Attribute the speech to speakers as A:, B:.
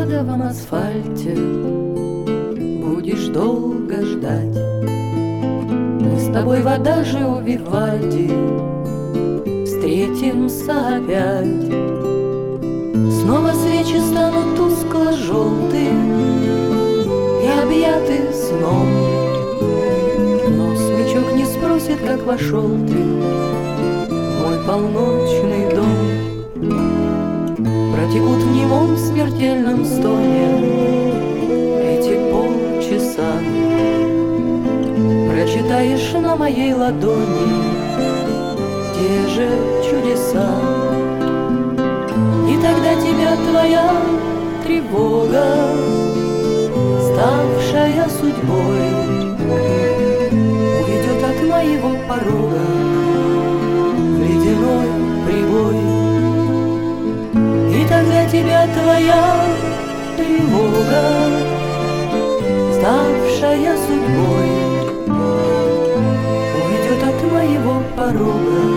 A: адовом асфальте будешь долго ждать. Мы с тобой в адажио Вивальди встретимся опять. Снова свечи станут тускло-желтые и объяты сном, но смычок не спросит, как вошел ты в мой полночный дом. Протекут в немом смертельном стоне эти полчаса. Прочитаешь на моей ладони те же чудеса. И тогда тебя твоя тревога, ставшая судьбой, уведет от моего порога в ледяной прибой. И тогда тебя твоя тревога, ставшая судьбой, уведет от моего порога